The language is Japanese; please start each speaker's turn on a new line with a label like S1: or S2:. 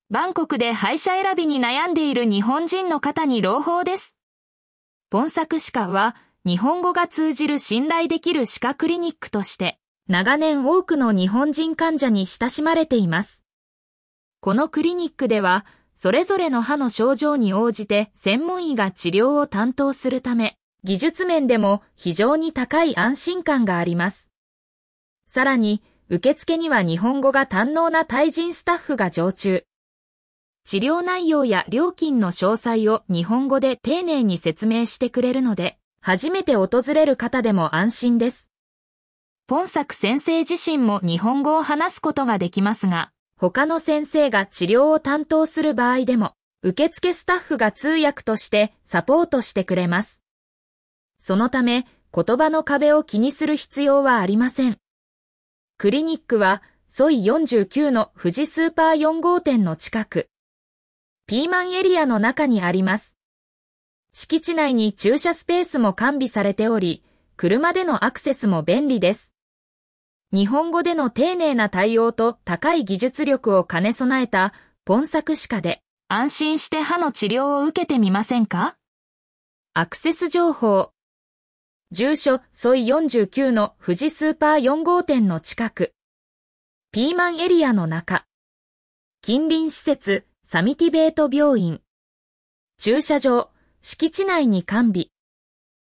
S1: バンコクで歯医者選びに悩んでいる日本人の方に朗報です。ポンサク歯科は日本語が通じる信頼できる歯科クリニックとして長年多くの日本人患者に親しまれています。このクリニックではそれぞれの歯の症状に応じて専門医が治療を担当するため、技術面でも非常に高い安心感があります。さらに受付には日本語が堪能なタイ人スタッフが常駐。治療内容や料金の詳細を日本語で丁寧に説明してくれるので、初めて訪れる方でも安心です。ポンサク先生自身も日本語を話すことができますが、他の先生が治療を担当する場合でも、受付スタッフが通訳としてサポートしてくれます。そのため、言葉の壁を気にする必要はありません。クリニックは、ソイ49の富士スーパー4号店の近く、ピーマンエリアの中にあります。敷地内に駐車スペースも完備されており、車でのアクセスも便利です。日本語での丁寧な対応と高い技術力を兼ね備えたポンサク歯科で安心して歯の治療を受けてみませんか？アクセス情報。住所ソイ49の富士スーパー4号店の近く。ピーマンエリアの中。近隣施設サミティベート病院。駐車場、敷地内に完備。